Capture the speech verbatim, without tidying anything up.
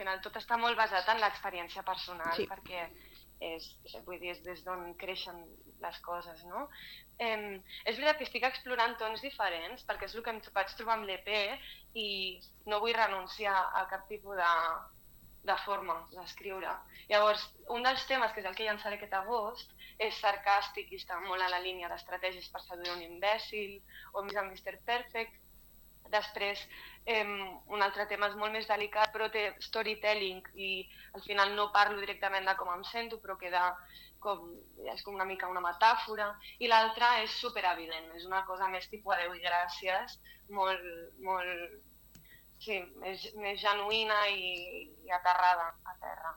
final tot està molt basat en l'experiència personal, sí. perquè és, vull dir, és des d'on creixen les coses, no? Eh, és veritat que estic explorant tons diferents, perquè és el que em vaig trobar amb l'E P i no vull renunciar a cap tipus de, de forma d'escriure. Llavors, un dels temes, que és el que llançaré aquest agost, és sarcàstic i està molt a la línia d'estratègies per seduir un imbècil o més amb mister Perfect. Després, eh, un altre tema és molt més delicat, però té storytelling i al final no parlo directament de com em sento, però queda com, és com una mica una metàfora. I l'altre és superevident, és una cosa més tipus adeu i gràcies, molt, molt, sí, més, més genuïna i, i aterrada a terra.